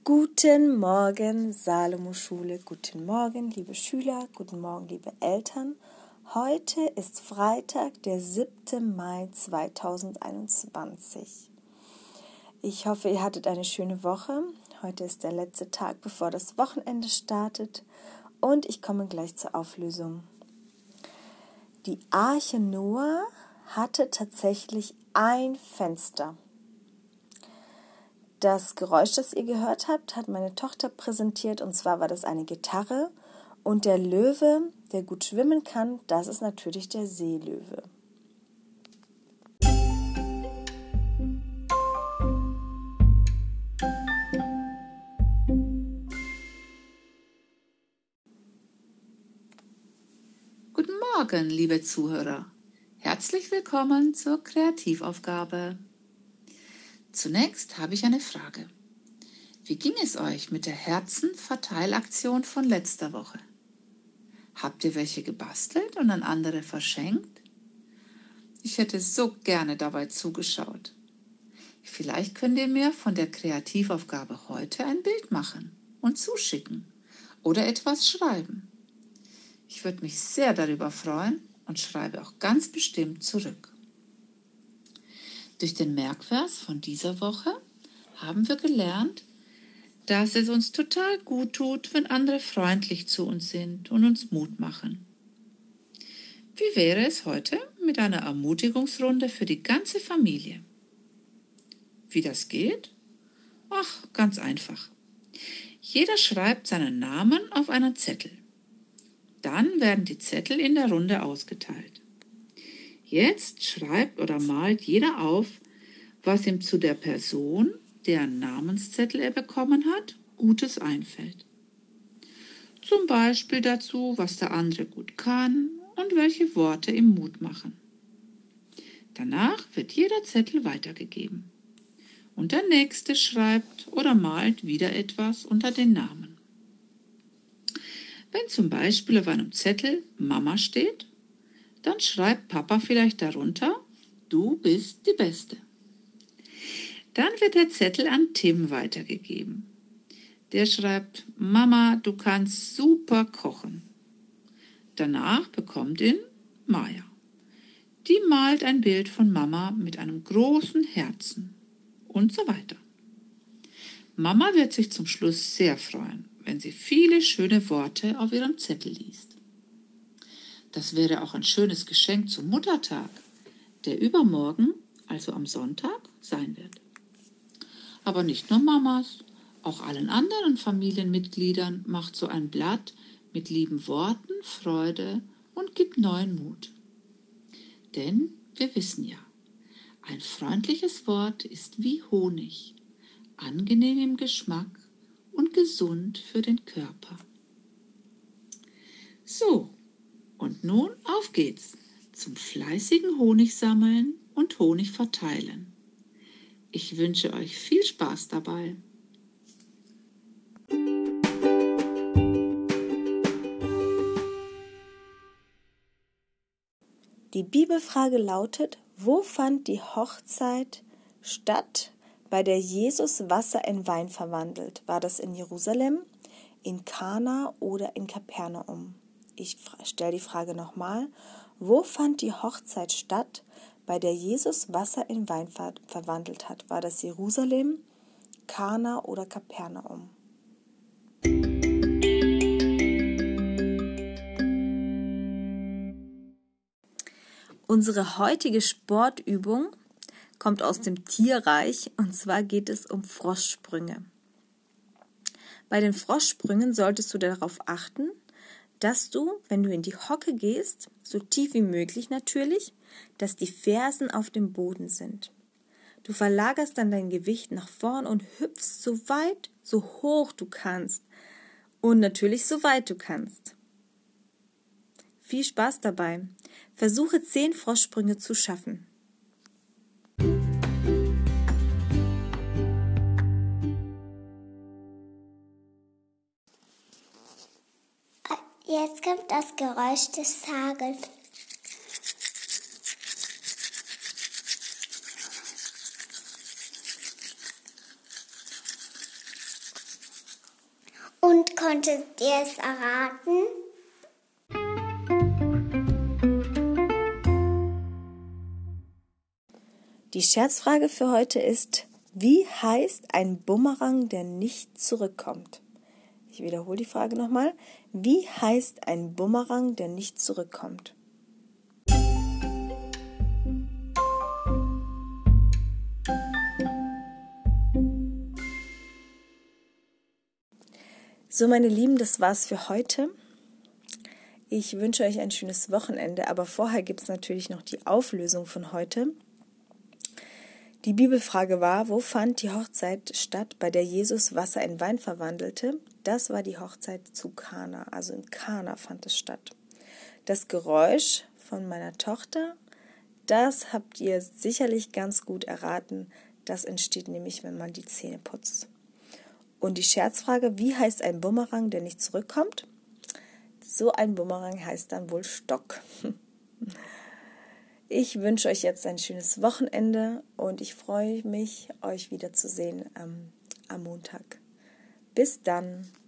Guten Morgen, Salomo-Schule. Guten Morgen, liebe Schüler. Guten Morgen, liebe Eltern. Heute ist Freitag, der 7. Mai 2021. Ich hoffe, ihr hattet eine schöne Woche. Heute ist der letzte Tag, bevor das Wochenende startet. Und ich komme gleich zur Auflösung. Die Arche Noah hatte tatsächlich ein Fenster. Das Geräusch, das ihr gehört habt, hat meine Tochter präsentiert, und zwar war das eine Gitarre, und der Löwe, der gut schwimmen kann, das ist natürlich der Seelöwe. Guten Morgen, liebe Zuhörer. Herzlich willkommen zur Kreativaufgabe. Zunächst habe ich eine Frage. Wie ging es euch mit der Herzenverteilaktion von letzter Woche? Habt ihr welche gebastelt und an andere verschenkt? Ich hätte so gerne dabei zugeschaut. Vielleicht könnt ihr mir von der Kreativaufgabe heute ein Bild machen und zuschicken oder etwas schreiben. Ich würde mich sehr darüber freuen und schreibe auch ganz bestimmt zurück. Durch den Merkvers von dieser Woche haben wir gelernt, dass es uns total gut tut, wenn andere freundlich zu uns sind und uns Mut machen. Wie wäre es heute mit einer Ermutigungsrunde für die ganze Familie? Wie das geht? Ach, ganz einfach. Jeder schreibt seinen Namen auf einen Zettel. Dann werden die Zettel in der Runde ausgeteilt. Jetzt schreibt oder malt jeder auf, was ihm zu der Person, deren Namenszettel er bekommen hat, Gutes einfällt. Zum Beispiel dazu, was der andere gut kann und welche Worte ihm Mut machen. Danach wird jeder Zettel weitergegeben. Und der Nächste schreibt oder malt wieder etwas unter den Namen. Wenn zum Beispiel auf einem Zettel Mama steht, dann schreibt Papa vielleicht darunter, du bist die Beste. Dann wird der Zettel an Tim weitergegeben. Der schreibt, Mama, du kannst super kochen. Danach bekommt ihn Maja. Die malt ein Bild von Mama mit einem großen Herzen und so weiter. Mama wird sich zum Schluss sehr freuen, wenn sie viele schöne Worte auf ihrem Zettel liest. Das wäre auch ein schönes Geschenk zum Muttertag, der übermorgen, also am Sonntag, sein wird. Aber nicht nur Mamas, auch allen anderen Familienmitgliedern macht so ein Blatt mit lieben Worten Freude und gibt neuen Mut. Denn wir wissen ja, ein freundliches Wort ist wie Honig, angenehm im Geschmack und gesund für den Körper. So. Und nun auf geht's zum fleißigen Honigsammeln und Honig verteilen. Ich wünsche euch viel Spaß dabei. Die Bibelfrage lautet, wo fand die Hochzeit statt, bei der Jesus Wasser in Wein verwandelt? War das in Jerusalem, in Kana oder in Kapernaum? Ich stelle die Frage nochmal. Wo fand die Hochzeit statt, bei der Jesus Wasser in Wein verwandelt hat? War das Jerusalem, Kana oder Kapernaum? Unsere heutige Sportübung kommt aus dem Tierreich, und zwar geht es um Froschsprünge. Bei den Froschsprüngen solltest du darauf achten, dass du, wenn du in die Hocke gehst, so tief wie möglich natürlich, dass die Fersen auf dem Boden sind. Du verlagerst dann dein Gewicht nach vorn und hüpfst so weit, so hoch du kannst und natürlich so weit du kannst. Viel Spaß dabei. Versuche 10 Froschsprünge zu schaffen. Jetzt kommt das Geräusch des Hagels. Konntet ihr es erraten? Die Scherzfrage für heute ist: Wie heißt ein Bumerang, der nicht zurückkommt? Ich wiederhole die Frage nochmal. Wie heißt ein Bumerang, der nicht zurückkommt? So, meine Lieben, das war's für heute. Ich wünsche euch ein schönes Wochenende, aber vorher gibt es natürlich noch die Auflösung von heute. Die Bibelfrage war: Wo fand die Hochzeit statt, bei der Jesus Wasser in Wein verwandelte? Das war die Hochzeit zu Kana, also in Kana fand es statt. Das Geräusch von meiner Tochter, das habt ihr sicherlich ganz gut erraten. Das entsteht nämlich, wenn man die Zähne putzt. Und die Scherzfrage: Wie heißt ein Bumerang, der nicht zurückkommt? So ein Bumerang heißt dann wohl Stock. Ich wünsche euch jetzt ein schönes Wochenende und ich freue mich, euch wiederzusehen am Montag. Bis dann!